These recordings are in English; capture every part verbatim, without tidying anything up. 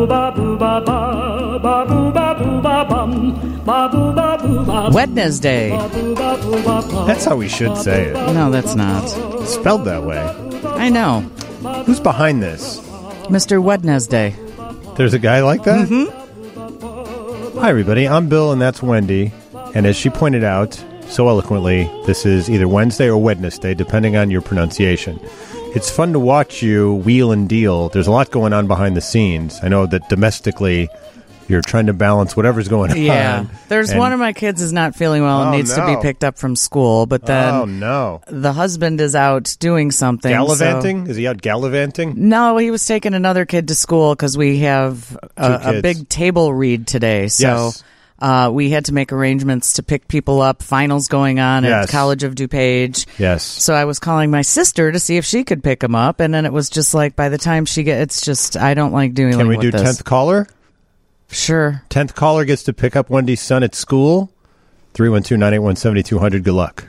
Wednesday. That's how we should say it. No, that's not. It's spelled that way. I know. Who's behind this? Mister Wednesday. There's a guy like that? Mm-hmm. Hi, everybody. I'm Bill, and that's Wendy. And as she pointed out so eloquently, this is either Wednesday or Wednesday, depending on your pronunciation. It's fun to watch you wheel and deal. There's a lot going on behind the scenes. I know that domestically, you're trying to balance whatever's going on. Yeah. There's and, one of my kids is not feeling well and oh, needs no. to be picked up from school, but then oh, no. the husband is out doing something. Gallivanting? So. Is he out gallivanting? No, he was taking another kid to school because we have a, a big table read today. So yes. uh, we had to make arrangements to pick people up. Finals going on yes. at College of DuPage. Yes. So I was calling my sister to see if she could pick him up, and then it was just like by the time she gets, it's just I don't like doing. Can we with do this. tenth caller? Sure. tenth caller gets to pick up Wendy's son at school. three one two, nine eight one, seven two zero zero. Good luck.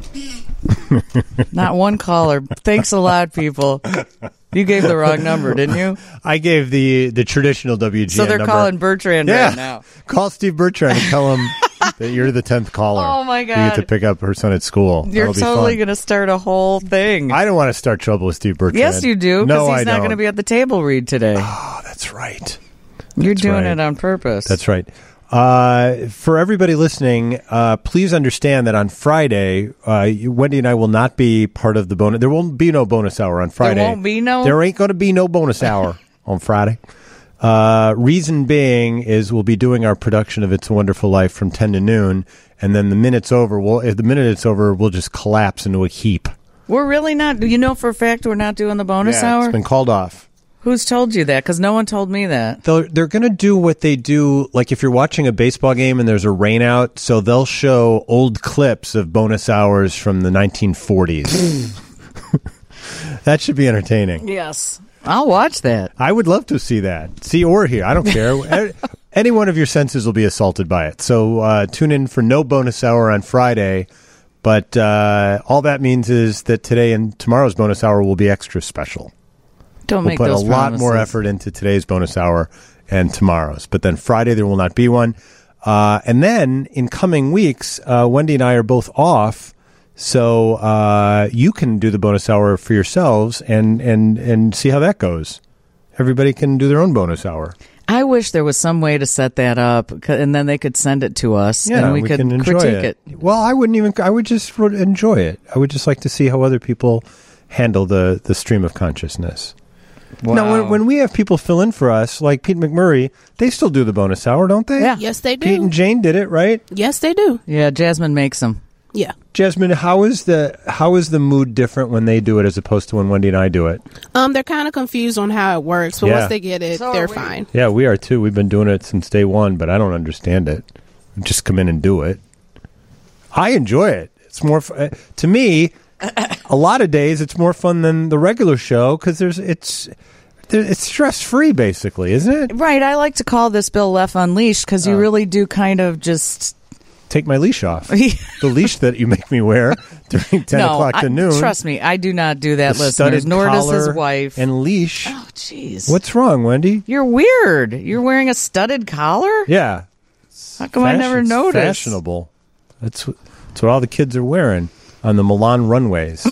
Not one caller. Thanks a lot, people. You gave the wrong number, didn't you? I gave the, the traditional W G N So they're number. calling Bertrand yeah. right now. Call Steve Bertrand and tell him that you're the tenth caller. Oh, my God. You get to pick up her son at school. You're That'll be totally fun. going to start a whole thing. I don't want to start trouble with Steve Bertrand. Yes, you do, No, because I he's not don't. going to be at the table read today. Oh, that's right. You're That's doing right. it on purpose. That's right. Uh, for everybody listening, uh, please understand that on Friday, uh, Wendy and I will not be part of the bonus. There won't be no bonus hour on Friday. There won't be no? There ain't going to be no bonus hour on Friday. Uh, reason being is we'll be doing our production of It's a Wonderful Life from ten to noon, and then the minute's over. We'll, if the minute it's over, we'll just collapse into a heap. We're really not. You know for a fact we're not doing the bonus yeah, hour? It's been called off. Who's told you that? Because no one told me that. They're, they're going to do what they do, like if you're watching a baseball game and there's a rain out, so they'll show old clips of bonus hours from the nineteen forties. That should be entertaining. Yes. I'll watch that. I would love to see that. See or hear. I don't care. Any one of your senses will be assaulted by it. So uh, tune in for no bonus hour on Friday. But uh, all that means is that today and tomorrow's bonus hour will be extra special. Don't we'll make put those a lot promises. more effort into today's bonus hour and tomorrow's. But then Friday, there will not be one. Uh, and then in coming weeks, uh, Wendy and I are both off. So uh, you can do the bonus hour for yourselves and, and, and see how that goes. Everybody can do their own bonus hour. I wish there was some way to set that up, and then they could send it to us, Yeah, and we, we could can enjoy critique it. it. Well, I wouldn't even. I would just enjoy it. I would just like to see how other people handle the, the stream of consciousness. Wow. Now, when, when we have people fill in for us, like Pete McMurray, they still do the bonus hour, don't they? Yeah. Yes, they do. Pete and Jane did it, right? Yes, they do. Yeah, Jasmine makes them. Yeah. Jasmine, how is the how is the mood different when they do it as opposed to when Wendy and I do it? Um, they're kind of confused on how it works, but Yeah. once they get it, So they're are we. fine. Yeah, we are too. We've been doing it since day one, but I don't understand it. We just come in and do it. I enjoy it. It's more fu- to me. A lot of days, it's more fun than the regular show because there's it's there, it's stress free, basically, isn't it? Right. I like to call this Bill Leff Unleashed because you Oh. really do kind of just. Take my leash off. The leash that you make me wear during ten no, o'clock to I, noon. Trust me, I do not do that, The listeners. studded Nor does his collar wife. and leash. Oh, jeez. What's wrong, Wendy? You're weird. You're wearing a studded collar? Yeah. How come I never Fashion- noticed? Fashionable. That's wh- that's what all the kids are wearing on the Milan runways.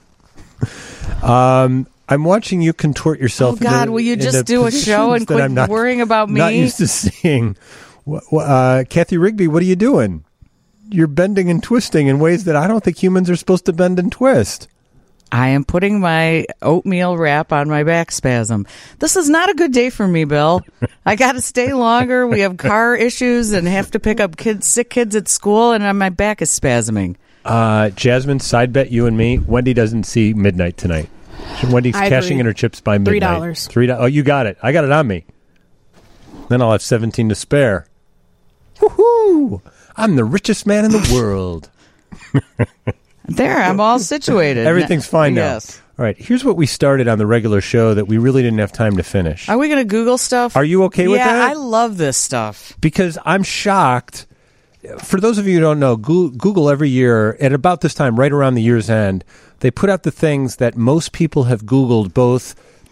um, I'm watching you contort yourself. Oh, God, into, will you into just do a show and positions that quit I'm not, worrying about me? Not used to seeing. Wh- wh- Uh, Kathy Rigby, what are you doing? You're bending and twisting in ways that I don't think humans are supposed to bend and twist. I am putting my oatmeal wrap on my back spasm. This is not a good day for me, Bill. I got to stay longer. We have car issues and have to pick up kids, sick kids at school, and my back is spasming. Uh, Jasmine, side bet you and me. Wendy doesn't see midnight tonight. Wendy's I cashing agree. in her chips by midnight. Three dollars. Three dollars. Oh, you got it. I got it on me. Then I'll have seventeen to spare. Woohoo! I'm the richest man in the world. There, I'm all situated. Everything's fine now. Yes. All right, here's what we started on the regular show that we really didn't have time to finish. Are we going to Google stuff? Are you okay with yeah, that? I love this stuff. Because I'm shocked. For those of you who don't know, Goo- Google every year, at about this time, right around the year's end, they put out the things that most people have Googled both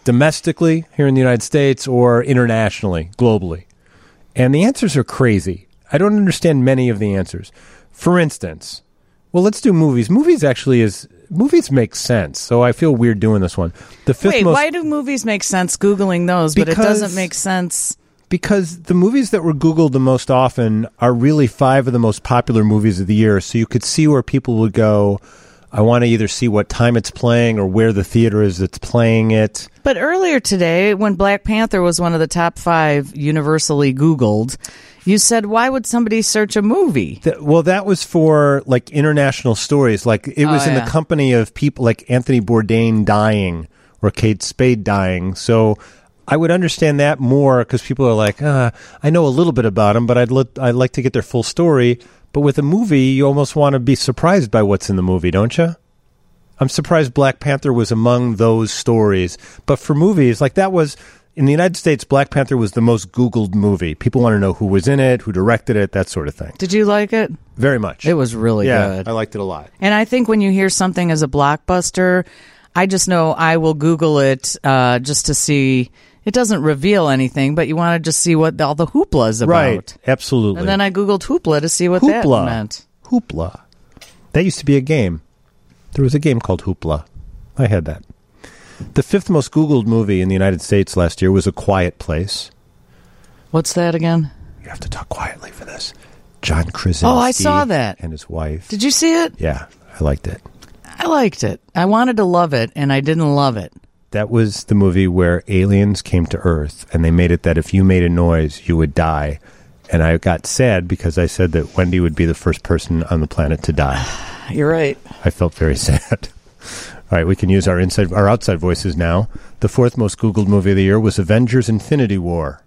domestically here in the United States or internationally, globally? And the answers are crazy. I don't understand many of the answers. For instance, well, let's do movies. Movies actually is movies make sense. So I feel weird doing this one. The fifth Wait, most, why do movies make sense? Googling those, but it Because- doesn't make sense. Because the movies that were Googled the most often are really five of the most popular movies of the year. So you could see where people would go, I want to either see what time it's playing or where the theater is that's playing it. But earlier today, when Black Panther was one of the top five universally Googled, you said, why would somebody search a movie? Th- well, that was for like international stories. Like it was Oh, in yeah. the company of people like Anthony Bourdain dying or Kate Spade dying. So I would understand that more because people are like, uh, I know a little bit about them, but I'd, li- I'd like to get their full story. But with a movie, you almost want to be surprised by what's in the movie, don't you? I'm surprised Black Panther was among those stories. But for movies, like that was, in the United States, Black Panther was the most Googled movie. People want to know who was in it, who directed it, that sort of thing. Did you like it? Very much. It was really yeah, good. I liked it a lot. And I think when you hear something as a blockbuster, I just know I will Google it uh, just to see. It doesn't reveal anything, but you want to just see what all the hoopla is about. Right, absolutely. And then I Googled hoopla to see what that Hoopla. meant. Hoopla. That used to be a game. There was a game called Hoopla. I had that. The fifth most Googled movie in the United States last year was A Quiet Place. What's that again? You have to talk quietly for this. John Krasinski. Oh, I saw that. And his wife. Did you see it? Yeah, I liked it. I liked it. I wanted to love it, and I didn't love it. That was the movie where aliens came to Earth, and they made it that if you made a noise, you would die. And I got sad because I said that Wendy would be the first person on the planet to die. You're right. I felt very sad. All right, we can use our inside, our outside voices now. The fourth most Googled movie of the year was Avengers: Infinity War.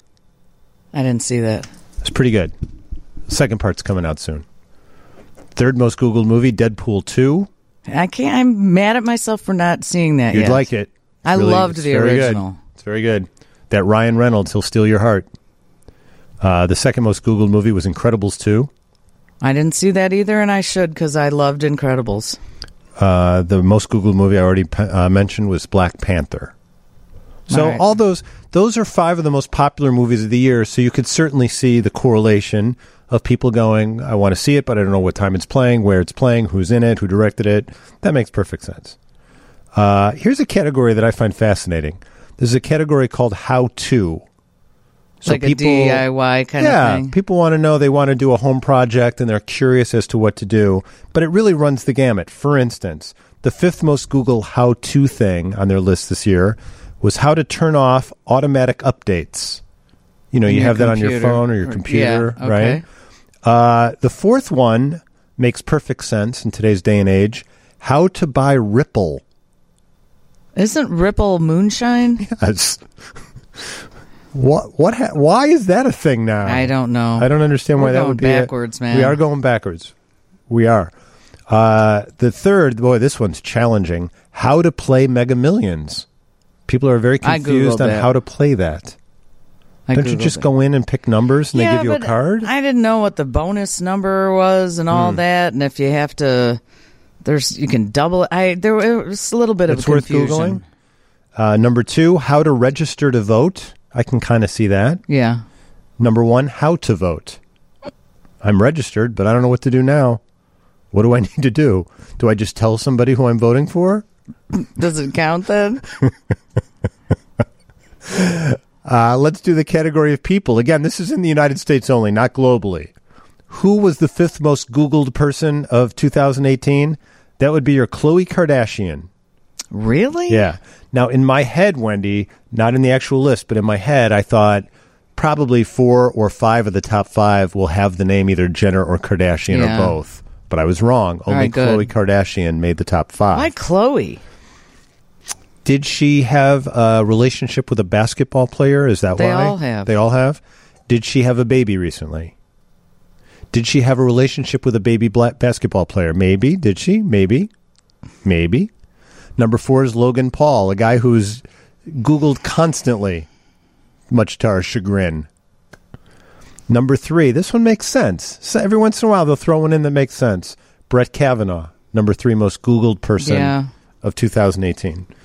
I didn't see that. It's pretty good. Second part's coming out soon. Third most Googled movie, Deadpool two. I can't. I'm mad at myself for not seeing that You'd yet. like it. It's I really- loved it's the very original. Good. It's very good. That Ryan Reynolds, he'll steal your heart. Uh, the second most Googled movie was Incredibles two. I didn't see that either, and I should because I loved Incredibles. Uh, the most Googled movie I already uh, mentioned was Black Panther. So All right. all those those are five of the most popular movies of the year. So you could certainly see the correlation of people going, I want to see it, but I don't know what time it's playing, where it's playing, who's in it, who directed it. That makes perfect sense. Uh, here's a category that I find fascinating. There's a category called How To. So like a D I Y kind yeah, of thing. people want to know, they want to do a home project and they're curious as to what to do, but it really runs the gamut. For instance, the fifth most Google how-to thing on their list this year was how to turn off automatic updates. You know, In you your have that on your computer. phone or your Or- computer, yeah, okay. right? Uh, the fourth one makes perfect sense in today's day and age. How to buy Ripple. Isn't Ripple moonshine? Yes. What? What? Ha- why is that a thing now? I don't know. I don't understand We're why that going would be backwards, a, man. We are going backwards. We are. Uh, the third, boy, this one's challenging. How to play Mega Millions. People are very I confused Googled on that. how to play that. I Don't you Googled just it. go in and pick numbers and yeah, they give you a but card? I didn't know what the bonus number was and all that, and if you have to, there's you can double it. I there was a little bit It's of worth confusion. Googling. Uh, number two, how to register to vote. I can kind of see that. Yeah, Number one, how to vote. I'm registered, but I don't know what to do now. What do I need to do? Do I just tell somebody who I'm voting for? does it count then? Uh, let's do the category of people. Again, this is in the United States only, not globally. Who was the fifth most Googled person of two thousand eighteen? That would be your Khloe Kardashian. Really? Yeah. Now, in my head, Wendy, not in the actual list, but in my head, I thought probably four or five of the top five will have the name either Jenner or Kardashian Yeah. or both. But I was wrong. Only right, good. Khloe Kardashian made the top five. Why Chloe? Did she have a relationship with a basketball player? Is that They why? all have. They all have? Did she have a baby recently? Did she have a relationship with a baby black basketball player? Maybe. Did she? Maybe. Maybe. Number four is Logan Paul, a guy who's Googled constantly, much to our chagrin. Number three, this one makes sense. So every once in a while, they'll throw one in that makes sense. Brett Kavanaugh, number three most Googled person Yeah. of two thousand eighteen.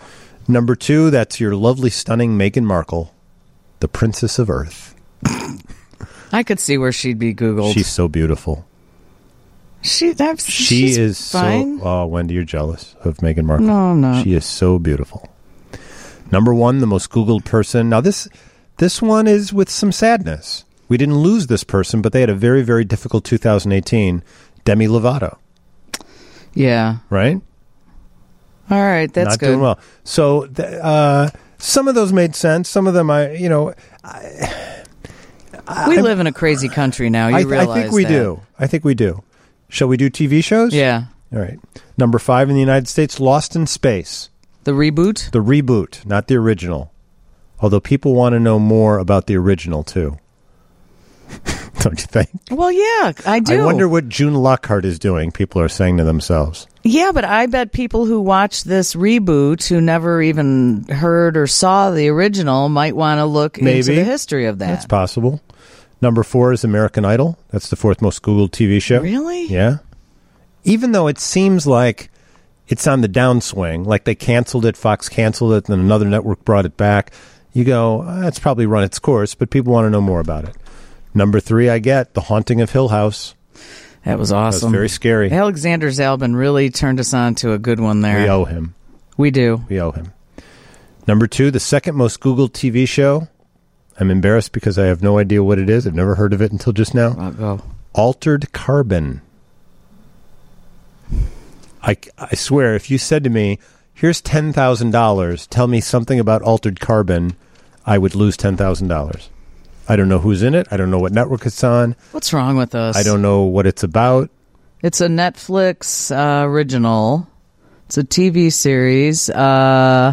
Number two, that's your lovely, stunning Meghan Markle, the Princess of Earth. I could see where she'd be Googled. She's so beautiful. She, that's, She she's is fine. so... Oh, Wendy, you're jealous of Meghan Markle. No, I'm not. She is so beautiful. Number one, the most Googled person. Now, this this one is with some sadness. We didn't lose this person, but they had a very, very difficult two thousand eighteen. Demi Lovato. Yeah. Right? All right, that's Not good. doing well. So, th- uh, some of those made sense. Some of them, I, you know... I, We I, live in a crazy country now. You I, realize I think we that. do. I think we do. Shall we do T V shows? Yeah. All right. Number five in the United States, Lost in Space. The reboot? The reboot, not the original. Although people want to know more about the original, too. Don't you think? Well, yeah, I do. I wonder what June Lockhart is doing, people are saying to themselves. Yeah, but I bet people who watch this reboot who never even heard or saw the original might want to look Maybe. into the history of that. That's possible. Number four is American Idol. That's the fourth most Googled T V show. Really? Yeah. Even though it seems like it's on the downswing, like they canceled it, Fox canceled it, then another network brought it back. You go, oh, it's probably run its course, but people want to know more about it. Number three, I get The Haunting of Hill House. That was That awesome. was very scary. Alexander Zalbin really turned us on to a good one there. We owe him. We do. We owe him. Number two, the second most Googled T V show. I'm embarrassed because I have no idea what it is. I've never heard of it until just now. I'll go. Altered Carbon. I, I swear, if you said to me, here's ten thousand dollars, tell me something about Altered Carbon, I would lose ten thousand dollars. I don't know who's in it. I don't know what network it's on. What's wrong with us? I don't know what it's about. It's a Netflix uh, original. It's a T V series. Uh,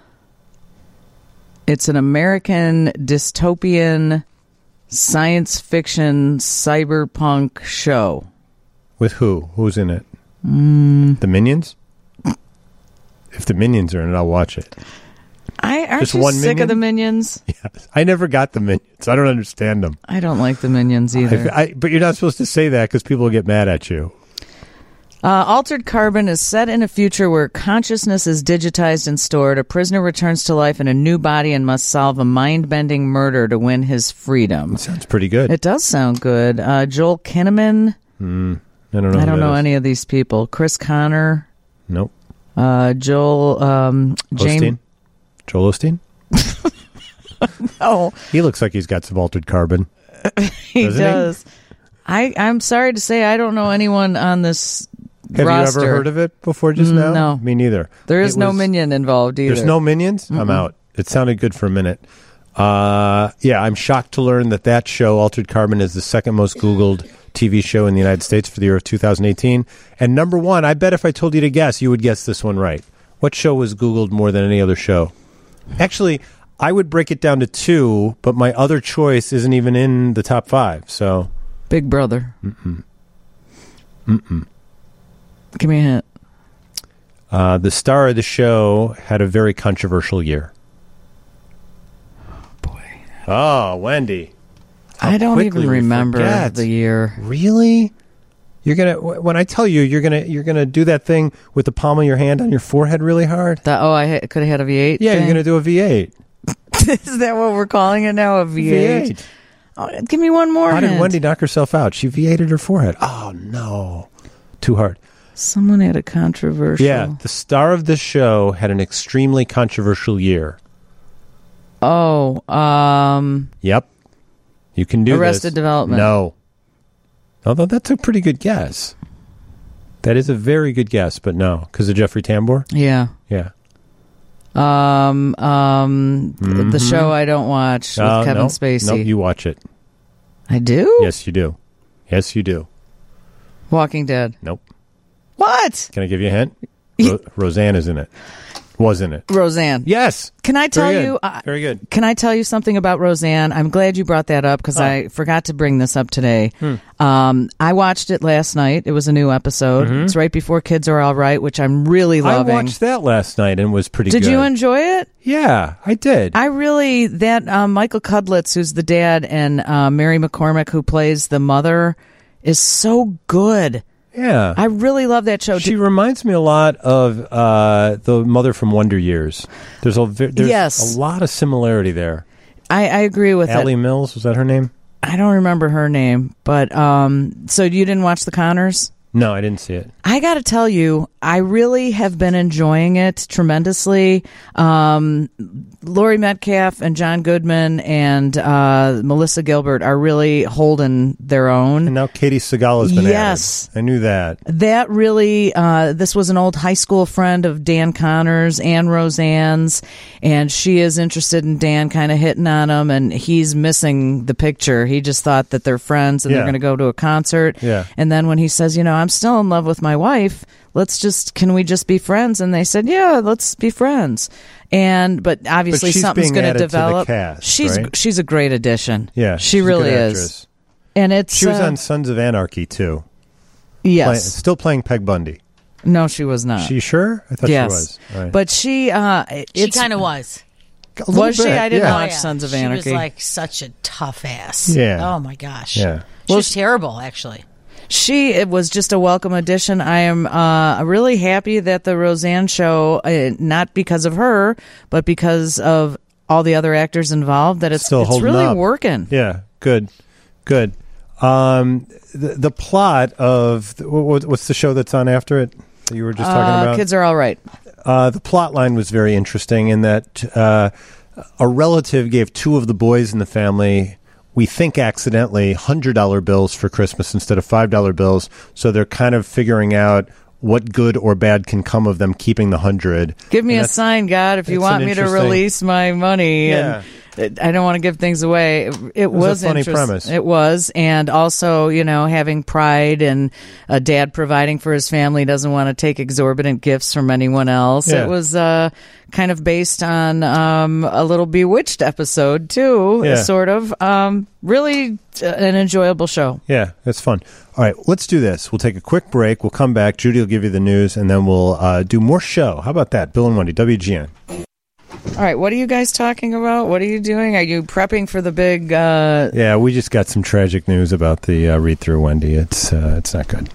it's an American dystopian science fiction cyberpunk show. With who? Who's in it? Mm. The Minions? If the Minions are in it, I'll watch it. I aren't Just you one sick minion? of the Minions? Yes. I never got the Minions. I don't understand them. I don't like the Minions either. I, I, but you're not supposed to say that because people will get mad at you. Uh, Altered Carbon is set in a future where consciousness is digitized and stored. A prisoner returns to life in a new body and must solve a mind-bending murder to win his freedom. Sounds pretty good. It does sound good. Uh, Joel Kinnaman. Mm, I don't know. I who don't that know is. any of these people. Chris Connor. Nope. Uh, Joel um, Osteen? James. Joel Osteen? Oh, He looks like he's got some Altered Carbon. he Doesn't he? does. I I'm sorry to say I don't know anyone on this Have roster. you ever heard of it before just now? No. Me neither. There is It no was- minion involved either. There's no Minions? I'm out. It sounded good for a minute. Uh, yeah, I'm shocked to learn that that show, Altered Carbon, is the second most Googled T V show in the United States for the year of two thousand eighteen. And number one, I bet if I told you to guess, you would guess this one right. What show was Googled more than any other show? Actually, I would break it down to two, but my other choice isn't even in the top five. So, Big Brother. mm-mm. Mm-mm. Give me a hint. Uh, the star of the show had a very controversial year. Boy, Oh, Wendy. How I don't quickly even we remember forget. the year. Really? You're gonna wh- when I tell you you're gonna you're gonna do that thing with the palm of your hand on your forehead really hard. That, oh, I ha- could have had a V eight. Yeah, thing? you're gonna do a V eight. Is that what we're calling it now? A V eight? V eight. Oh, give me one more. How did hint. Wendy knock herself out? She V eight'd her forehead. Oh no, too hard. Someone had a controversial. Yeah, the star of the show had an extremely controversial year. Oh, um, Yep, you can do Arrested this. Development. No, although that's a pretty good guess. That is a very good guess, but no, because of Jeffrey Tambor. yeah. Yeah. Um, um, th- the show I don't watch with Uh, Kevin no, Spacey. No, you watch it. I do? Yes, you do. Yes, you do. Walking Dead. Nope. What? Can I give you a hint? Ro- Roseanne is in it. Was in it. Roseanne. Yes. Can I tell Very good. you? Uh, Very good. Can I tell you something about Roseanne? I'm glad you brought that up because Oh. I forgot to bring this up today. Hmm. Um, I watched it last night. It was a new episode. Mhm. It's right before Kids Are All Right, which I'm really loving. I watched that last night and was pretty Did good. you enjoy it? Yeah, I did. I really that um, Michael Cudlitz, who's the dad, and uh, Mary McCormick, who plays the mother, is so good. Yeah. I really love that show. She reminds me a lot of uh, the mother from Wonder Years. There's a ve- there's Yes. a lot of similarity there. I, I agree with Allie it. Mills, was that her name? I don't remember her name, but um, so you didn't watch The Connors? No, I didn't see it. I got to tell you, I really have been enjoying it tremendously. Um, Laurie Metcalf and John Goodman and uh, Melissa Gilbert are really holding their own. And now Katie Segal has been Yes. added. I knew that. That really, uh, this was an old high school friend of Dan Connors, Ann Roseanne's, and she is interested in Dan, kind of hitting on him, and he's missing the picture. He just thought that they're friends and Yeah. they're going to go to a concert. Yeah. And then when he says, you know, I'm still in love with my wife, let's just, can we just be friends? And they said, yeah, let's be friends. And, but obviously But she's something's being going added to the develop. cast, she's, right? she's a great addition. Yeah. She she's a really good is. actress. And it's, She was uh, on Sons of Anarchy, too. yes. Play, still playing Peg Bundy. No, she was not. She sure? I thought yes. she was. All right. But she, uh, She it's, kind of was. A little was she? bit, I didn't yeah. watch Sons of She Anarchy. was like such a tough ass. Yeah. Oh my gosh. Yeah. She Well, was terrible, actually. She it was just a welcome addition. I am uh, really happy that the Roseanne show, uh, not because of her, but because of all the other actors involved, that it's, Still it's holding really up. working. Yeah, good, good. Um, the, the plot of what, what's the show that's on after it that you were just talking Uh, about? kids are all right. Uh, the plot line was very interesting in that uh, a relative gave two of the boys in the family, we think accidentally, one hundred dollar bills for Christmas instead of five dollar bills. So they're kind of figuring out what good or bad can come of them keeping the hundred. Give me And a that's- sign, God, if you it's want an me to interesting- release my money. Yeah. And I don't want to give things away. It, it was a was funny interest- premise. It was, and also, you know, having pride and a dad providing for his family, doesn't want to take exorbitant gifts from anyone else. Yeah. It was uh, kind of based on um, a little Bewitched episode too, Yeah. sort of. Um, really, uh, an enjoyable show. Yeah, it's fun. All right, let's do this. We'll take a quick break. We'll come back. Judy will give you the news, and then we'll uh, do more show. How about that? Bill and Wendy, W G N. All right, what are you guys talking about? What are you doing? Are you prepping for the big? Uh, Yeah, we just got some tragic news about the uh, read-through, Wendy. It's uh, it's not good.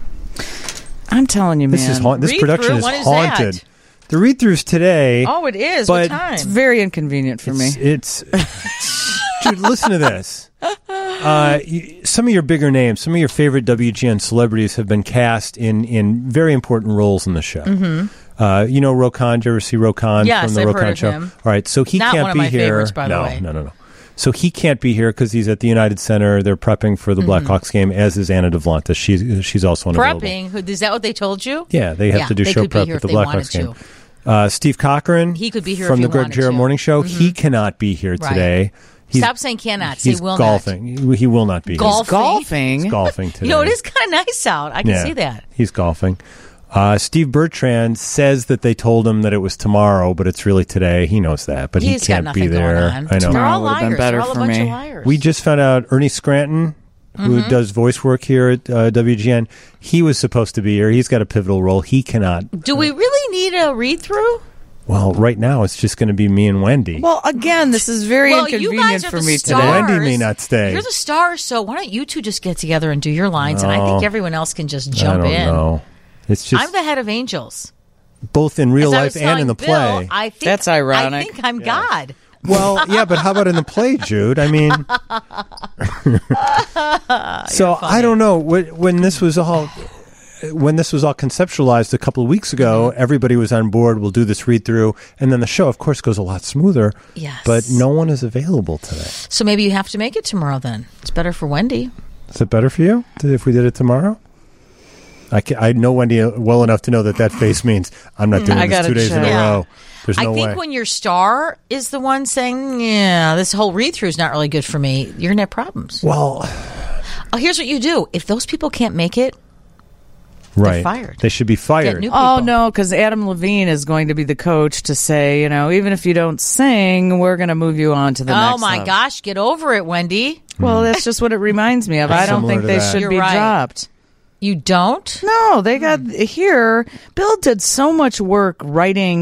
I'm telling you, man. This is ha- this Read-through? production is What is haunted. that? The read-throughs today. Oh, it is. But- what time? It's very inconvenient for me. It's, it's dude. Listen to this. Uh, you, some of your bigger names, some of your favorite W G N celebrities have been cast in in very important roles in the show. Mm-hmm. Uh, you know Rokan. Did you ever see Rokan Yes, from the I've Rokan heard of show? him. All right, so he Not can't one of be my here. favorites, by the no, way. no, no, no. So he can't be here because he's at the United Center. They're prepping for the Mm-hmm. Blackhawks game, as is Anna Devlanta. She's she's also unavailable. Prepping. Who- Is that what they told you? Yeah, they have Yeah, to do they show could be prep here at the if they Blackhawks wanted game. Uh, Steve Cochran, He could be here from if the he Greg wanted Jarrett to. Morning Show. Mhm. He cannot be here Right. today. He's, Stop saying cannot. Say he's will golfing. He, he will not be Golf- here. Golfing. He's golfing today. You know, it is kind of nice out. I can Yeah, see that. He's golfing. Uh, Steve Bertrand says that they told him that it was tomorrow, but it's really today. He knows that, but He's he can't got be nothing there. going on. I know. They're Tomorrow all would've been liars. better They're all a for bunch me. of liars. We just found out Ernie Scranton, who Mm-hmm. does voice work here at uh, W G N, he was supposed to be here. He's got a pivotal role. He cannot. Do we really need a read through? Well, right now it's just going to be me and Wendy. Well, again, this is very Well, you inconvenient guys are for the me stars. today. Wendy may not stay. You're the stars, so why don't you two just get together and do your lines, and I think No. everyone else can just I jump don't in. know. It's just I'm the head of Angels. both in real As I life was and telling in the Bill, play. I think, That's ironic. I think I'm God. Well, yeah, but how about in the play, Jude? I mean, so I don't know when, when this was all when this was all conceptualized a couple of weeks ago. Mm-hmm. Everybody was on board. We'll do this read through, and then the show, of course, goes a lot smoother. Yes. but no one is available today. So maybe you have to make it tomorrow then. It's better for Wendy. Is it better for you if we did it tomorrow? I, can, I know Wendy well enough to know that that face means I'm not doing I this gotta two days in a check. Yeah. row. There's no I think way. when your star is the one saying, yeah, this whole read through is not really good for me, you're going to have problems. well, Oh, here's what you do. If those people can't make it, right, fired. They should be fired. get new Oh, people. no, because Adam Levine is going to be the coach to say, you know, even if you don't sing, we're going to move you on to the Oh, next my level. gosh, get over it, Wendy. Well, that's just what it reminds me of. I don't Similar think to they that. should You're be right. dropped. You don't? No, they got here. Bill did so much work writing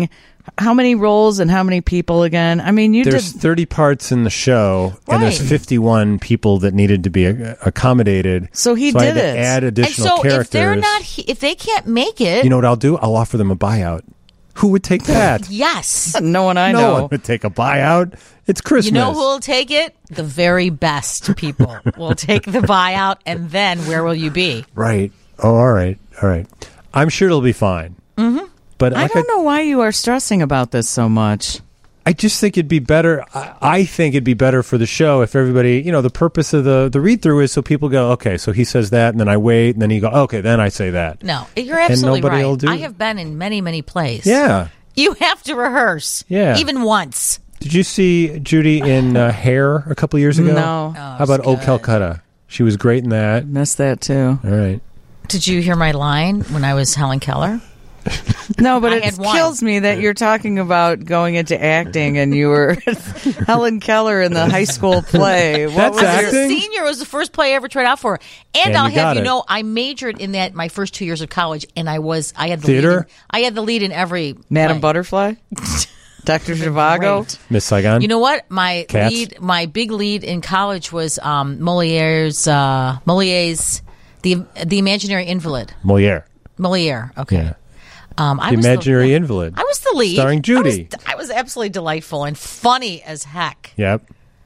how many roles and how many people again? I mean, you There's did. thirty parts in the show, and there's Right. fifty-one people that needed to be uh, accommodated. So he I had did to it. add And additional so characters. if they're not, he- if they can't make it, you know what I'll do? I'll offer them a buyout. Who would take that? yes. No one I no know. one would take a buyout. It's Christmas. You know who will take it? The very best people will take the buyout, and then where will you be? Right. Oh, all right. All right. I'm sure it'll be fine. Mm-hmm. But I like don't know why you are stressing about this so much. I just think it'd be better. I, I think it'd be better for the show if everybody, you know, the purpose of the, the read through is so people go, okay, so he says that, and then I wait, and then he go, okay, then I say that. No, you're absolutely nobody right. will do- I have been in many, many plays. Yeah. You have to rehearse. Yeah. Even once. Did you see Judy in uh, Hair a couple of years ago? No. Oh, How about it's Oh good. Calcutta? She was great in that. Missed that too. All right. Did you hear my line when I was Helen Keller? No, but I it had one. kills me that you're talking about going into acting and you were Helen Keller in the high school play. What That's was your- acting? As a senior, it was the first play I ever tried out for. And, And I'll you got have you it. know, I majored in that my first two years of college, and I was I had the Theater? lead in, I had the lead in every Madam play. Butterfly? Doctor Zhivago? Great. Miss Saigon? You know what? My Cats? lead, my big lead in college was um, Moliere's uh, Moliere's the the Imaginary Invalid. Moliere. Moliere. Okay. Yeah. Um, I The was Imaginary the, Invalid. I was the lead. Starring Judy. I was, I was absolutely delightful and funny as heck. Yep.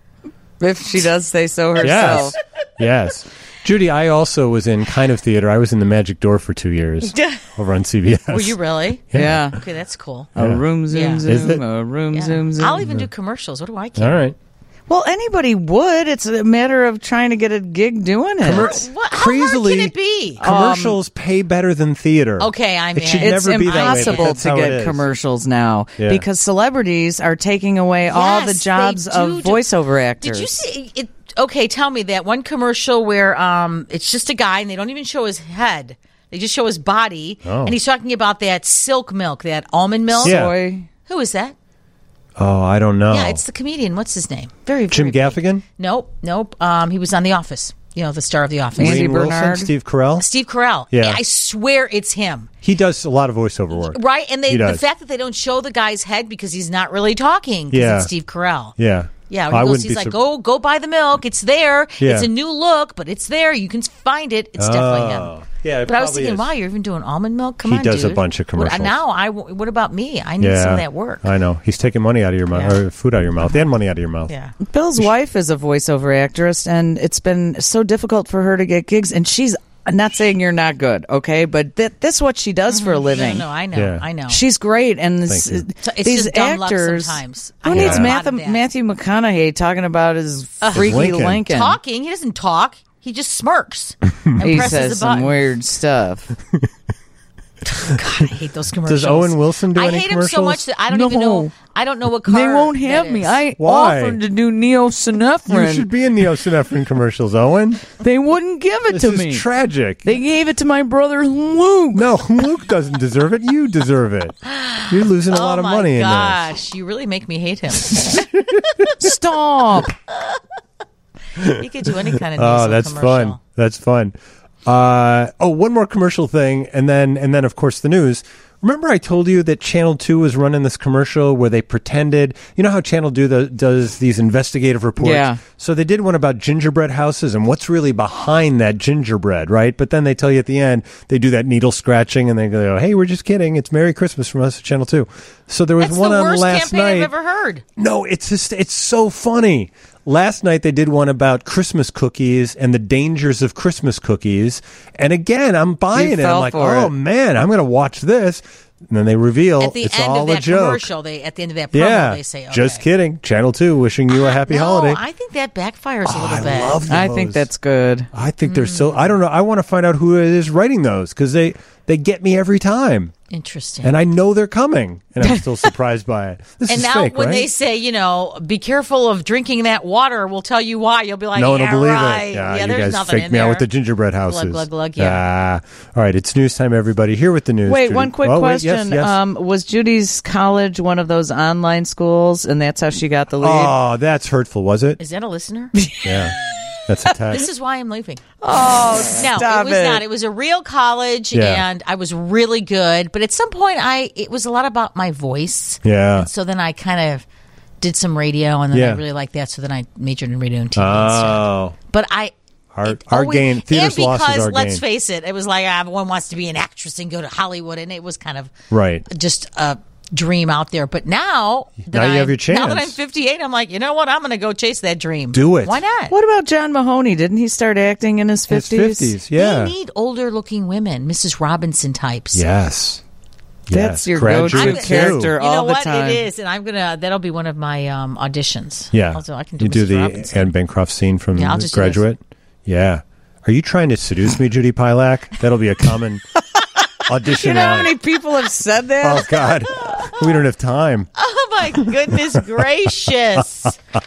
If she does say so herself. Yes. Yes. Judy, I also was in kind of theater. I was in the Magic Door for two years over on C B S. Were you really? Yeah. Okay, that's cool. A room zoom Yeah. Is it? zoom, a room Yeah. zoom zoom. I'll even do commercials. What do I care? All right. Well, anybody would. It's a matter of trying to get a gig doing it. Commer- What? How Crazily, hard can it be? commercials pay better than theater. Okay, I'm It should in. It's never be that way, but impossible that's to how it get is. commercials now Yeah. because celebrities are taking away all the Yes, jobs they of do do- voiceover actors. Did you see it? Okay, tell me that one commercial where um, it's just a guy and they don't even show his head; they just show his body, Oh. and he's talking about that silk milk, that almond milk. Yeah. Soy? Who is that? Oh, I don't know. Yeah, it's the comedian. What's his name? Very, Jim very big. Gaffigan? Nope, nope. Um, he was on The Office. You know, the star of The Office. Andy Wayne Wilson? Bernard? Steve Carell? Steve Carell. Yeah. I swear it's him. He does a lot of voiceover work. Right, and they He the does. fact that they don't show the guy's head because he's not really talking. 'Cause Yeah. it's Steve Carell. Yeah. Yeah, I he goes, wouldn't he's be like, sur- go go buy the milk. It's there. Yeah. It's a new look, but it's there. You can find it. It's definitely Oh. him. Yeah, it but I was probably thinking, is. wow, you're even doing almond milk. Come He on, does a dude. bunch of What- commercials. now, I what about me? I need Yeah. some of that work. I know. He's taking money out of your mouth, Yeah. or food out of your mouth, and money out of your mouth. Yeah. Bill's wife is a voiceover actress, and it's been so difficult for her to get gigs. And she's I'm not saying you're not good, okay, but th- this is what she does for a living. No, no, I know, Yeah. I know. She's great, and this, Thank you. So it's these just dumb luck actors. sometimes. Who I needs have a lot Matthew, of that. Matthew McConaughey talking about his freaky Lincoln. Lincoln? Talking, he doesn't talk. He just smirks and He presses says the some button. weird stuff. God, I hate those commercials. Does Owen Wilson do I any hate him so commercials? much that I don't No. even know. I don't know what car They won't that have me. is. I Why? offered to do You neosynephrine. should be in neosynephrine commercials, Owen. They wouldn't give it This to is me. tragic. They gave it to my brother Luke. No, Luke doesn't deserve it. You deserve it. You're losing a lot oh of my money in this. gosh, you really make me hate him. Stop. He could do any kind of Oh, nasal that's commercial. fun. That's fun. Uh, oh, one more commercial thing, and then and then of course the news. Remember, I told you that Channel Two was running this commercial where they pretended. You know how Channel Two do, does these investigative reports. Yeah. So they did one about gingerbread houses and what's really behind that gingerbread, right? But then they tell you at the end they do that needle scratching and they go, "Hey, we're just kidding. It's Merry Christmas from us at Channel Two." So there was That's one the on worst last campaign night. I've ever heard. No, it's just it's so funny. Last night they did one about Christmas cookies and the dangers of Christmas cookies. And again, I'm buying You it. I'm fell like, for oh it. man, I'm going to watch this. And then they reveal At the it's end all of a that joke. commercial, they at the end of that promo, Yeah, they say, okay. just kidding. Channel Two, wishing you a happy no, holiday. I think that backfires a Oh, little I bit. love I those. think that's good. I think they're so. I don't know. I want to find out who it is writing those because they they get me every time, Interesting. and I know they're coming, and I'm still surprised by it. This And is now, fake, when right? they say, you know, be careful of drinking that water, we'll tell you why. You'll be like, no one yeah, will believe right. it. Yeah, yeah you there's guys nothing faked in me there. out with the gingerbread houses. glug, glug, yeah. Ah. All right, it's news time, everybody. Here with the news. Wait, Judy. one quick Oh, wait, question. yes, yes. Um, was Judy's college one of those online schools, and that's how she got the lead? oh, that's hurtful, was it? Is that a listener? Yeah. That's a text. This is why I'm leaving. Oh, No, stop it was it. not. It was a real college, Yeah. and I was really good. But at some point, I it was a lot about my voice. Yeah. And so then I kind of did some radio, and then Yeah. I really liked that. So then I majored in radio and T V Oh. instead. But I. Our, it our always- gain, theater's and loss because, is our let's gain. face it, it was like ah, everyone wants to be an actress and go to Hollywood, and it was kind of Right. just a dream out there. But now that Now you I'm, have your chance. Now that I'm fifty-eight, I'm like, you know what? I'm going to go chase that dream. Do it. Why not? What about John Mahoney? Didn't he start acting in his His fifties? fifties, yeah. They need older looking women, Missus Robinson types. Yes. That's Yes. your Graduate go-to too. character You know all the what time. it is, and I'm gonna. That'll be one of my um, auditions. Yeah. Also, I can do you do Missus the Robinson. Anne Bancroft scene from Yeah, I'll just do this. Graduate? Yeah. Are you trying to seduce me, Judy Pilak? That'll be a common audition You know how line. many people have said that? Oh, God. We don't have time. Oh my goodness gracious!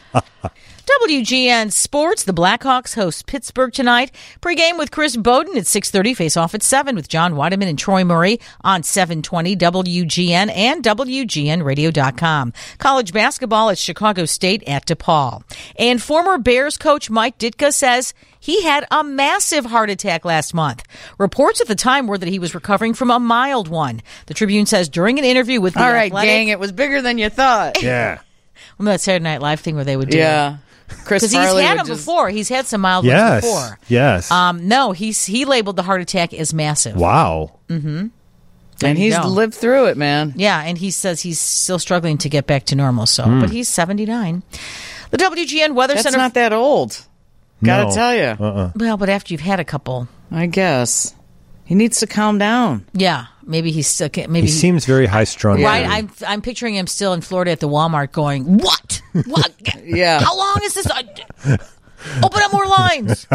W G N Sports. The Blackhawks host Pittsburgh tonight. Pre-game with Chris Bowden at six thirty. Face off at seven with John Weideman and Troy Murray on seven twenty W G N and W G N radio dot com. College basketball at Chicago State at DePaul. And former Bears coach Mike Ditka says he had a massive heart attack last month. Reports at the time were that he was recovering from a mild one. The Tribune says during an interview with the All right, Athletic, gang, it was bigger than you thought. Yeah. Remember that Saturday Night Live thing where they would do Yeah. Chris because he's Farley had would them just- before. He's had some mild Yes. ones before. Yes. Um, no, he's he labeled the heart attack as massive. wow. And you he's go. lived through it, man. Yeah, and he says he's still struggling to get back to normal. So, Hmm. but he's seventy-nine. The W G N Weather That's Center. not that old. Gotta No. tell you. Uh-uh. well, but after you've had a couple, I guess. He needs to calm down. yeah, maybe he's still maybe He seems very high strung. right. I'm I'm picturing him still in Florida at the Walmart going, what? What? Yeah. How long is this? Open up more lines.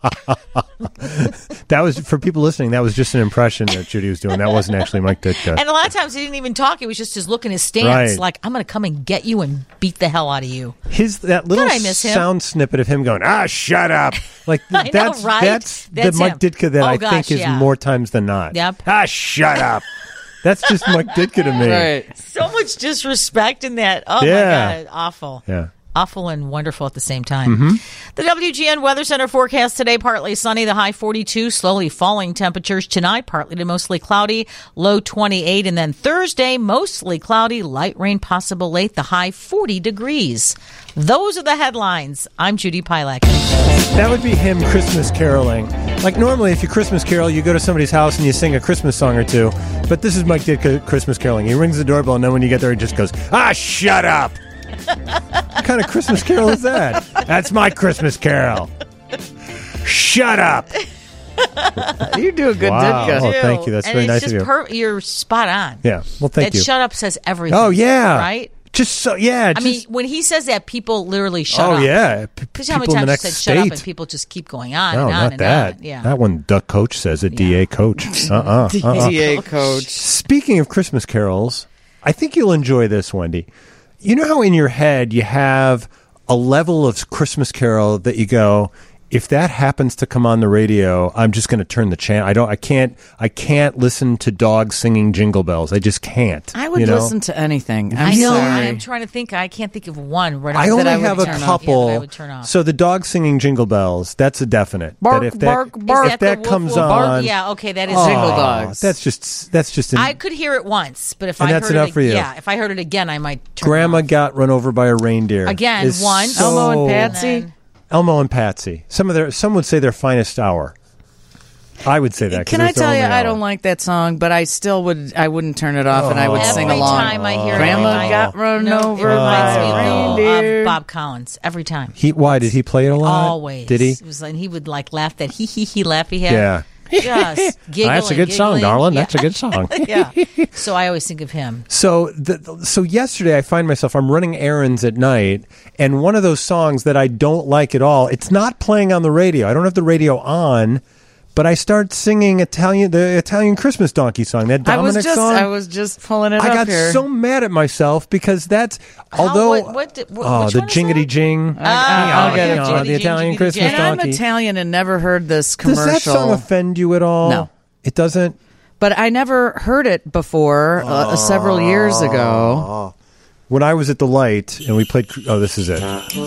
That was, for people listening, that was just an impression that Judy was doing. That wasn't actually Mike Ditka. And a lot of times he didn't even talk. It was just his look and his stance. Right. Like, I'm going to come and get you and beat the hell out of you. His that little God, I miss him. sound snippet of him going, ah, shut up. Like I know, that's right? that's, That's the Mike him. Ditka that Oh, I gosh, think is yeah. more times than not. Yep. Ah, shut up. That's just Mike Ditka to me. Right. So much disrespect in that. Oh, Yeah. my God. Awful. Yeah. Awful and wonderful at the same time. Mm-hmm. The W G N Weather Center forecast today, partly sunny, the high forty-two, slowly falling temperatures tonight, partly to mostly cloudy, low twenty-eight, and then Thursday, mostly cloudy, light rain possible late, the high forty degrees. Those are the headlines. I'm Judy Pilak. That would be him Christmas caroling. Like normally if you Christmas carol, you go to somebody's house and you sing a Christmas song or two. But this is Mike Ditka Christmas caroling. He rings the doorbell and then when you get there he just goes, ah, shut up. What kind of Christmas carol is that? That's my Christmas carol. Shut up. You do a good Wow. Ditka. Oh, thank you. That's and very it's nice just of you. Per- you're spot on. Yeah. Well, thank that you. shut up says everything. Oh, yeah. Right? Just so, yeah. I Just, mean, when he says that, people literally shut oh, up. yeah. P- Because how many people in the times next you said shut up state. and people just keep going on No, and on not and that. on. Yeah. That one, Duck Coach says it. D A Coach. Uh-uh. uh-uh. D A coach. Speaking of Christmas carols, I think you'll enjoy this, Wendy. You know how in your head you have a level of Christmas carol that you go, if that happens to come on the radio, I'm just going to turn the channel. I don't. I can't. I can't listen to dogs singing Jingle Bells. I just can't. I would you know? listen to anything. I'm I know. sorry. I'm trying to think. I can't think of one. Right I off only that I would have a turn off. couple. Yeah, that I would turn off. So the dog singing Jingle Bells, that's a definite. Bark, that if that, bark, if bark. Is that, that the wolf comes will bark? on, Yeah. Okay. That is oh, Jingle Dogs. That's just. That's just. An, I could hear it once, but if And I that's heard enough it, for you. yeah, if I heard it again, I might turn Grandma it off. got run over by a reindeer Again, is once. so- Elmo and And Patsy. then- Elmo and Patsy. Some of their, some would say their finest hour. I would say that. 'cause Can it I was their tell you, only I hour. don't like that song, but I still would. I wouldn't turn it off, and I would Every sing along. time I hear Grandma it, it got run no, over it reminds by me a though, reindeer. of Bob Collins. Every time, He, why did he play it a lot? always. Did he? It was, and he would like laugh that he he he laugh he had. Yeah. Just giggling. That's a good song, giggling. darling. Yeah. That's a good song. Yeah. So I always think of him. So, the, so yesterday I find myself I'm running errands at night, and one of those songs that I don't like at all. It's not playing on the radio. I don't have the radio on, but I start singing Italian, the Italian Christmas donkey song. That I was Dominic just. song. I was just pulling it I up got here. so mad at myself because that's How- although what- what did- wh- oh which the one is jingity that? jing. I- I'll Oh, get you it. know, Jiggity the jing, Italian jiggity Christmas jing. and I'm donkey. Italian and never heard this Does commercial. that song offend you at all? No. It doesn't. But I never heard it before uh, several years ago. when I was at the light and we played. Oh, this is it.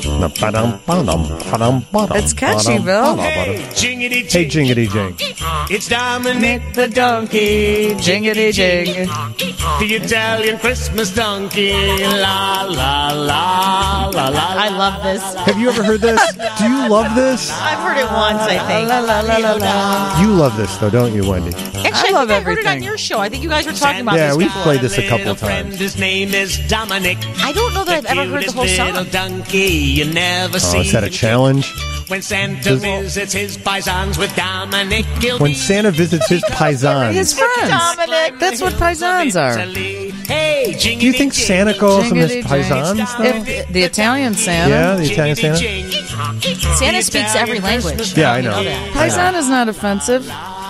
It's catchy, Bill. Hey, jingity jing. Hey, jingity jing. It's Dominic The donkey, jingity jing. the Italian Christmas donkey. La la la la la. I love this. Have you ever heard this? Do you love this? I've heard it once, I think. La la la la la. You love this, though, don't you, Wendy? Actually, I I, love think I heard it on everything. your show. I think you guys were talking about Yeah, this we've before. played this a couple Little of times. friend, his name is Dominic. I don't know that I've ever heard the whole Little song. donkey you never Oh, see. is that a challenge? When Santa visits his paisans with Dominic, he'll When be Santa visits his paisans. His friends. Dominic. That's what paisans are. Hey, Do you think Santa calls them his Jingity paisans, jing. though? If the Italian Santa. Yeah, the Italian Santa? Santa speaks every language. Yeah, I You know. that. Paisan is not offensive.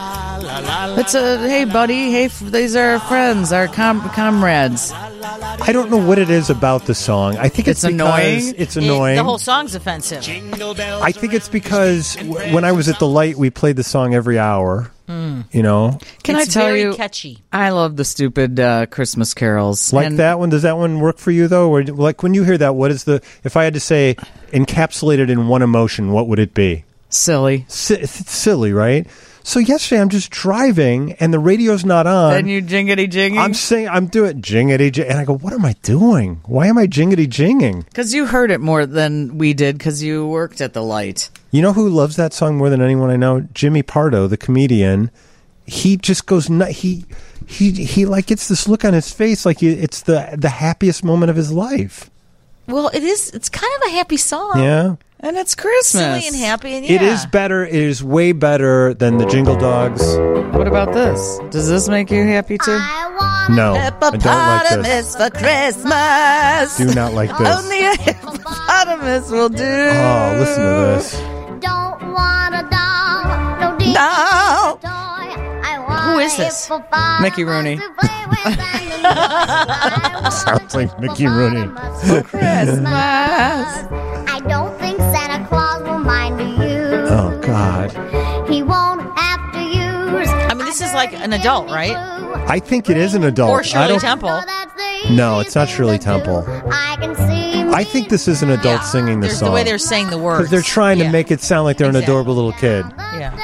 It's a, hey, buddy, hey, f- these are our friends, our com- comrades. I don't know what it is about the song. I think it's, It's because annoying? It's It- annoying. the whole song's offensive. I think it's because w- when I was at the light, we played the song every hour. You know, Can it's I tell very you, catchy. I love the stupid uh, Christmas carols. like And that one. Does that one work for you though? Or like when you hear that, what is the? If I had to say encapsulated in one emotion, what would it be? Silly. Si- it's silly, right? So yesterday, I'm just driving and the radio's not on. Then you jingity jinging. I'm saying I'm doing jingity jing, and I go, "What am I doing? Why am I jingity jinging?" Because you heard it more than we did because you worked at the light. You know who loves that song more than anyone I know? Jimmy Pardo, the comedian. He just goes nut. He he he like gets this look on his face like it's the the happiest moment of his life. Well, it is. It's kind of a happy song. Yeah, And it's Christmas. Silly and happy. And yeah. it is better. It is way better than the Jingle Dogs. What about this? Does this make you happy too? No, I don't like this. for Christmas. Do not like this. Only a hippopotamus will do. Oh, listen to this. Don't want a doll, no dear No. toy. I want Who is this? a hippopotamus Mickey Rooney. to play with and I want Sounds a like Mickey Rooney. hippopotamus for Christmas. I don't think Santa Claus will mind you. Oh God, He won't have to use. I mean, this is like an adult, right? I think it is an adult. Or I Shirley don't. Temple. No, it's not Shirley Temple. I can see. I think this is an adult Yeah. singing the There's song the way they're saying the words. because they're trying to Yeah. make it sound like they're an Exactly. adorable little kid. Yeah.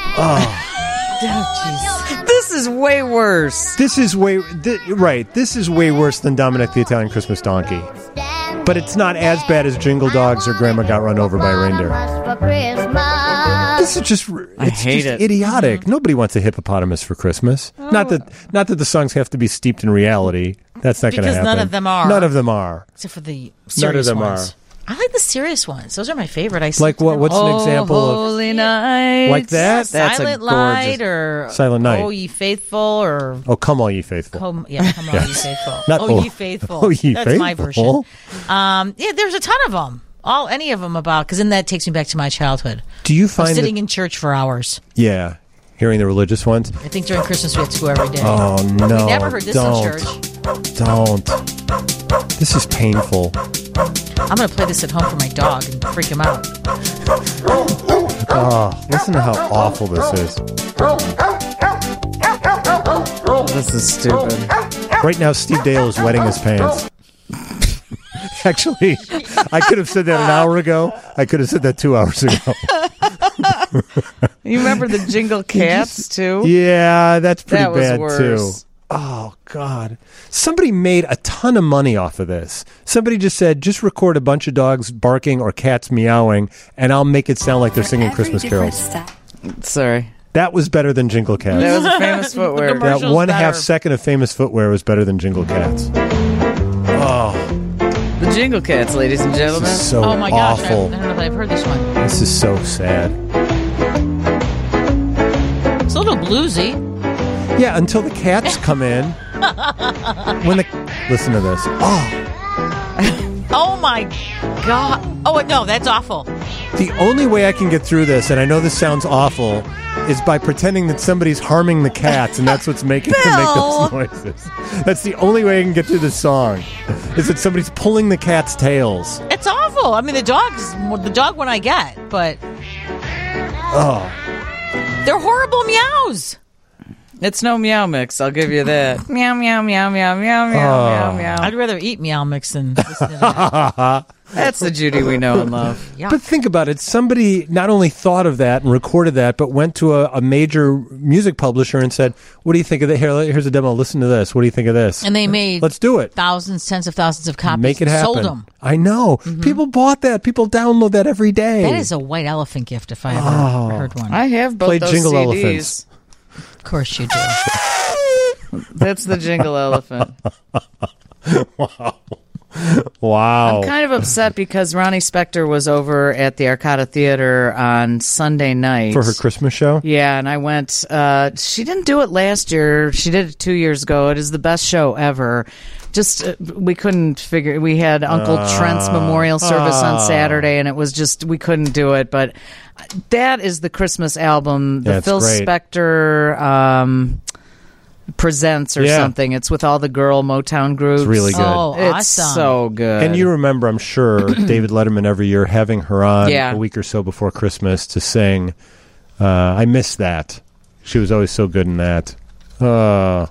This is way worse. This is way th- right. This is way worse than Dominic the Italian Christmas Donkey, but it's not as bad as Jingle Dogs or Grandma Got Run Over by a Reindeer. For Christmas. This is just r- I it's hate just it. idiotic. Nobody wants a hippopotamus for Christmas. Not that not that the songs have to be steeped in reality. That's not going to Because happen. none of them are. None of them are. Except for the serious them ones. I like the serious ones. Those are my favorite. I Like what? What's an Oh, example of Holy Night. Like that? That's Silent a Light gorgeous. or Silent Night. Oh Ye Faithful or "Oh Come All Ye Faithful"? Come, yeah, come on, Yes. Ye Faithful. Not oh, Oh- Ye Faithful. Oh, Ye That's my Faithful. version. Um, yeah, there's a ton of them. All any of them about because then that takes me back to my childhood. Do you I'm find sitting that, in church for hours. yeah, hearing the religious ones? I think during Christmas we have to go every day. Oh no! we never heard this don't. in church. Don't. This is painful. I'm going to play this at home for my dog and freak him out. Oh, listen to how awful this is. This is stupid. Right now, Steve Dale is wetting his pants. Actually, I could have said that an hour ago. I could have said that two hours ago. You remember the Jingle Cats too? Yeah, that's pretty That was bad worse. too. Oh God! Somebody made a ton of money off of this. Somebody just said, just record a bunch of dogs barking or cats meowing, and I'll make it sound like they're singing Christmas carols. Sorry. That was better than Jingle Cats. That was a famous footwear. Commercial. That Commercial's one half better. second of famous footwear was better than Jingle Cats. Oh, The Jingle Cats, ladies and gentlemen. this is so Oh my gosh, I, I awful. don't know if I've heard this one. This is so sad. It's a little bluesy. Yeah, until the cats come in. When the listen to this. Oh, Oh my god. Oh no, that's awful. the only way I can get through this, and I know this sounds awful, is by pretending that somebody's harming the cats, and that's what's making them make those noises. That's the only way I can get through this song. Is that somebody's pulling the cat's tails? It's awful. I mean, the dog's the dog one I get, but Oh, they're horrible meows. It's no Meow Mix, I'll give you that. Meow, meow, meow, meow, meow, meow, meow, meow. I'd rather eat Meow Mix than listen to that. That's the Judy we know and love. Yeah. But think about it. Somebody not only thought of that and recorded that, but went to a, a major music publisher and said, what do you think of that? Here, here's a demo. Listen to this. What do you think of this? And they made Let's do it. thousands, tens of thousands of copies. Make it happen. Sold them. I know. Mm-hmm. People bought that. People download that every day. That is a white elephant gift if I ever Oh. heard one. I have both Played those Jingle C Ds. Elephants. Of course you do. That's the Jingle Elephant. Wow. I'm kind of upset because Ronnie Spector was over at the Arcada Theater on Sunday night. For her Christmas show? Yeah, and I went. Uh, she didn't do it last year. She did it two years ago. It is the best show ever. Just uh, we couldn't figure. We had Uncle Uh, Trent's memorial service uh. on Saturday, and it was just we couldn't do it. But that is the Christmas album, the Yeah, it's Phil great. Spector um, presents or Yeah. something. It's with all the girl Motown groups. It's really good. Oh, It's awesome. so good. And you remember, I'm sure, David Letterman every year having her on Yeah. a week or so before Christmas to sing. Uh, I miss that. She was always so good in that. Uh,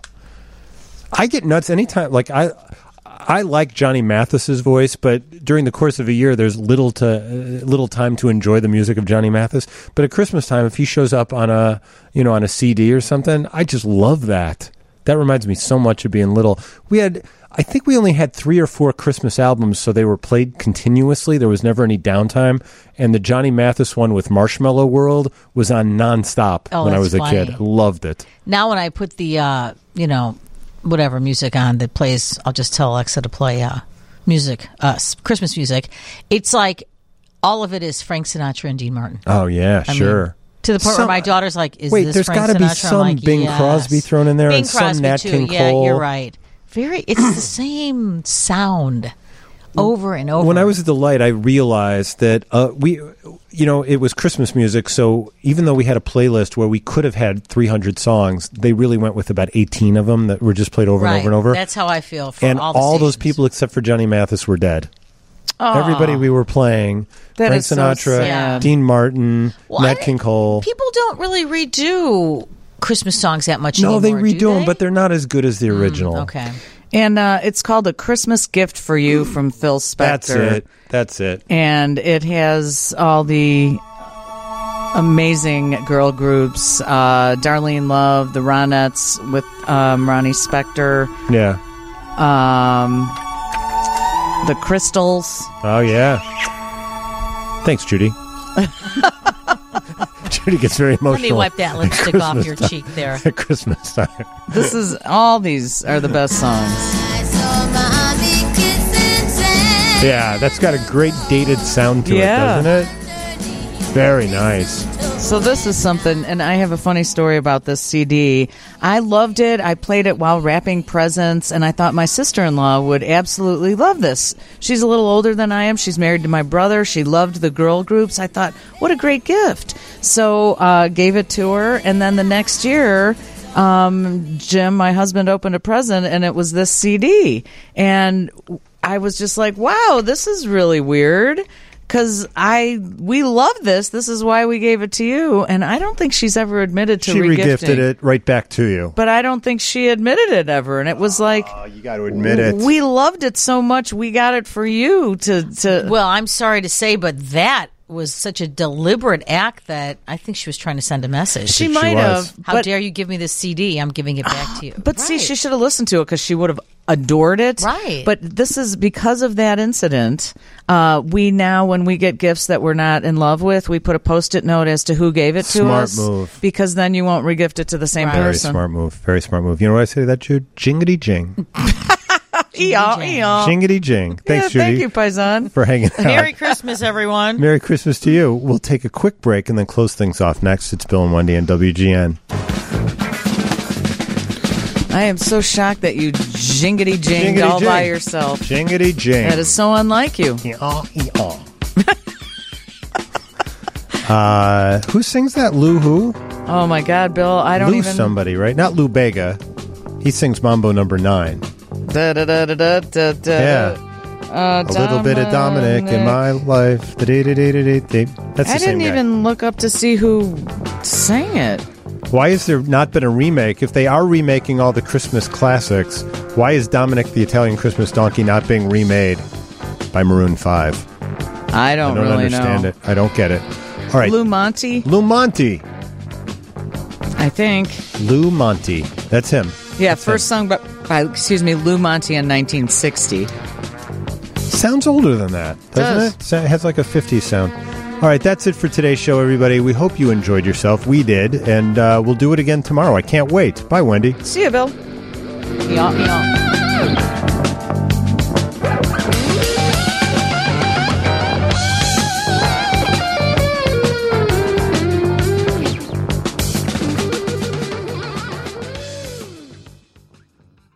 I get nuts anytime. Like I, I like Johnny Mathis's voice, but during the course of a year, there's little to uh, little time to enjoy the music of Johnny Mathis. But at Christmas time, if he shows up on a you know on a C D or something, I just love that. That reminds me so much of being little. We had, I think we only had three or four Christmas albums, so they were played continuously. There was never any downtime. And the Johnny Mathis one with Marshmallow World was on nonstop Oh, when I that's was a funny. kid. I loved it. Now when I put the, uh, you know, whatever music on that plays, I'll just tell Alexa to play uh, music, uh, s- Christmas music. It's like all of it is Frank Sinatra and Dean Martin. Oh, yeah, I mean, sure. to the point Some- where my daughter's like, is Wait, this there's Frank gotta be Sinatra? I'm some like, Bing yes. Crosby thrown in there Bing and some Crosby Nat too. King Yeah, Cole. you're right. Very, it's the same sound over and over. When I was at the Light, I realized that uh, we, you know, it was Christmas music. So even though we had a playlist where we could have had three hundred songs, they really went with about eighteen of them that were just played over right. and over and over. That's how I feel for and all the all those stations. people except for Johnny Mathis were dead. Aw. Everybody we were playing, That Frank is so Sinatra, sad. Dean Martin, Well, Nat I- King Cole. People don't really redo Christmas songs that much No, anymore. they do redo them, they? but they're not as good as the original. Okay. And uh, it's called A Christmas Gift for You from Phil Spector. That's it. That's it. And it has all the amazing girl groups. Uh, Darlene Love, the Ronettes with um, Ronnie Spector, Yeah. um, the Crystals. Oh, yeah. Thanks, Judy. Judy gets very emotional. Let me wipe that lipstick off your cheek there. at Christmas time. This is all these are the best songs. Yeah, that's got a great dated sound to Yeah. it, doesn't it? Very nice. So this is something, and I have a funny story about this C D. I loved it. I played it while wrapping presents, and I thought my sister-in-law would absolutely love this. She's a little older than I am. She's married to my brother. She loved the girl groups. I thought, what a great gift. So uh, gave it to her, and then the next year, um, Jim, my husband, opened a present, and it was this C D. And I was just like, wow, this is really weird. Because I we love this. This is why we gave it to you. And I don't think she's ever admitted to She regifting. regifted it right back to you. But I don't think she admitted it ever. And it was like, Oh, you got to admit it. we loved it so much, we got it for you to. to Well, I'm sorry to say, but that was such a deliberate act that I think she was trying to send a message. she she might was. have. How but, dare you give me this C D? I'm giving it back to you. But see, Right. she should have listened to it because she would have adored it. Right. But this is because of that incident. Uh, we now, when we get gifts that we're not in love with, we put a post-it note as to who gave it to Smart us. move. Because then you won't regift it to the same Very person. smart move. Very smart move. You know what I say to that, Jude? Jingity jing. Eeyaw, eeyaw. Jingity jing. Thanks, yeah, Judy, thank you, Paisan. for hanging out. Merry Christmas, everyone. Merry Christmas to you. We'll take a quick break and then close things off. Next, it's Bill and Wendy on W G N. I am so shocked that you jingity jinged Jingity all by jing. yourself. Jingity jing. That is so unlike you. Eeyaw, eeyaw. uh, who sings that? Lou who? Oh my God, Bill! I don't Lou even. somebody, right? Not Lou Bega. He sings Mambo Number Nine. Da, da, da, da, da, da, da. Yeah. Uh, A little bit of Dominic in my life. Da-da-da-da-da-da. That's the I same didn't guy. even look up to see who sang it. Why has there not been a remake? If they are remaking all the Christmas classics, why is Dominic the Italian Christmas Donkey not being remade by Maroon five? I don't, I don't really understand know. it. I don't get it. All right. Lou Monte, Lou Monte. I think. Lou Monte. That's him. Yeah, That's first him. song by, by, excuse me, Lou Monte in nineteen sixty. Sounds older than that, doesn't Does. it? So- It has like a fifties sound. All right, that's it for today's show, everybody. We hope you enjoyed yourself. We did, and uh, we'll do it again tomorrow. I can't wait. Bye, Wendy. See you, Bill. Yeah, yeah.